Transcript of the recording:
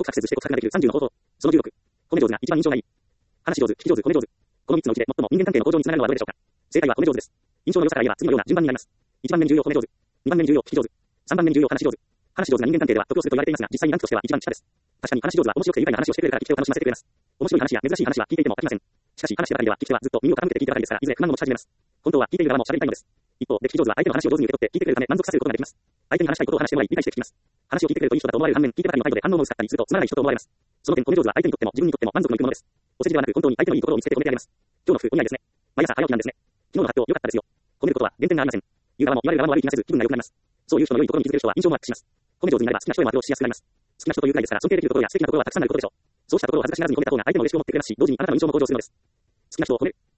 アクセスして告白ができる30の方法。その16。褒め上手が一番印象がいい。話し上手、聞き上手、褒め上手。この3つのうちで最も人間関係の向上につながるのはどれでしょうか。正解は褒め上手です。印象の良さから言えば次のような順番になります。1番目に重要褒め上手。2番目に重要聞き上手。3番目に重要話し上手。話し上手な人間関係では得をすると言われていますが、実際にランクとしては一番下です。確かに話し上手は面白くて愉快な話をしてくれるから聞き手を楽しませてくれます。面白い話や珍しい話は聞いていても飽きません。しかし話しばかりでは聞き手はずっと耳を傾けて聞いてばかりですから、いずれ不満を持ち始めます。本当は聞いている側も喋りたいのです。一方で聞き上手は相手の話を上手に受け取って聞いてくれるため満足させることができます。相手に話したいことを話してもらい理解して聞きます。話を聞いてくれるといい人だと思われる反面、聞いてばかりの態度で反応も薄かったりするとつまらない人と思われます。その点褒め上手は相手にとっても自分にとっても満足のいくものです。お世辞ではなく本当に相手のいいところを見せて褒めてあげます。今日の服お似合いですね。毎朝早起きなんですね。昨日の発表良かったですよ。褒めることは減点がありません。言う側も言われる側も悪い気がせず気分が良くなります。そういう人の良いところに気づける人は印象もアップします。褒め上手になれば好きな人へも当てをしやすくなります。好きな人というくらいですから尊敬できるところや素敵なところはたくさんあることでしょう。そうしたところを恥ずかしがらずに褒めた方が相手も嬉しく思ってくれますし、同時にあなたの印象も向上するのです。好きな人を褒める。